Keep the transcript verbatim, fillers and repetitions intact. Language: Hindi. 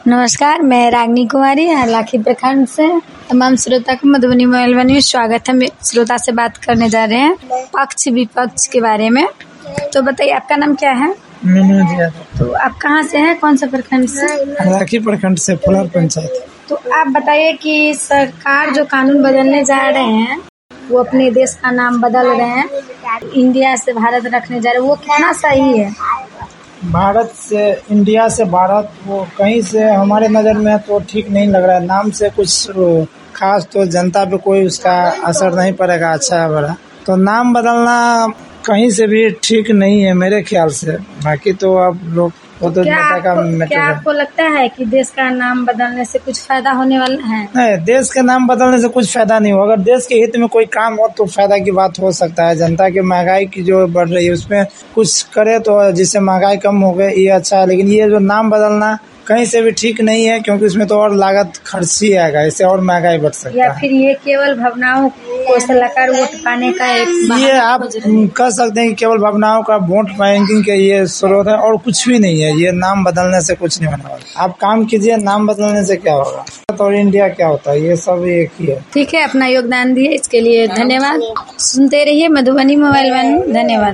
नमस्कार, मैं रागिनी कुमारी हरलाखी प्रखंड से तमाम श्रोता को मधुबनी मोबाइल वन में स्वागत है। श्रोता से बात करने जा रहे हैं पक्ष विपक्ष के बारे में। तो बताइए, आपका नाम क्या है? मनोज यादव। तो आप कहाँ से हैं, कौन सा प्रखंड से? हरलाखी प्रखंड से, फुलर पंचायत। तो आप बताइए कि सरकार जो कानून बदलने जा रहे हैं वो अपने देश का नाम बदल रहे हैं, इंडिया से भारत रखने जा रहे हैं, वो कितना सही है? भारत से इंडिया से भारत, वो कहीं से हमारे नज़र में तो ठीक नहीं लग रहा है। नाम से कुछ खास तो जनता पे कोई उसका असर नहीं पड़ेगा, अच्छा है बड़ा। तो नाम बदलना कहीं से भी ठीक नहीं है मेरे ख्याल से। बाकी तो आप लोग वो तो क्या आपको, क्या आपको लगता है कि देश का नाम बदलने से कुछ फायदा होने वाला है? नहीं, देश के नाम बदलने से कुछ फायदा नहीं होगा। अगर देश के हित में कोई काम हो तो फायदा की बात हो सकता है। जनता की महंगाई की जो बढ़ रही है उसमें कुछ करे तो जिससे महंगाई कम हो गई, ये अच्छा है। लेकिन ये जो नाम बदलना कहीं से भी ठीक नहीं है, क्योंकि इसमें तो और लागत खर्च ही आएगा, इससे और महंगाई बढ़ सकता है। या फिर ये केवल भावनाओं को सलाहकार वोट पाने का एक ये आप कह सकते हैं कि केवल भावनाओं का वोट बैंकिंग के ये स्रोत है और कुछ भी नहीं है। ये नाम बदलने से कुछ नहीं होने वाला। आप काम कीजिए, नाम बदलने से क्या होगा और इंडिया क्या होता है, ये सब एक ही है। ठीक है, अपना योगदान दिए इसके लिए धन्यवाद। सुनते रहिए मधुबनी मोबाइल वन। धन्यवाद।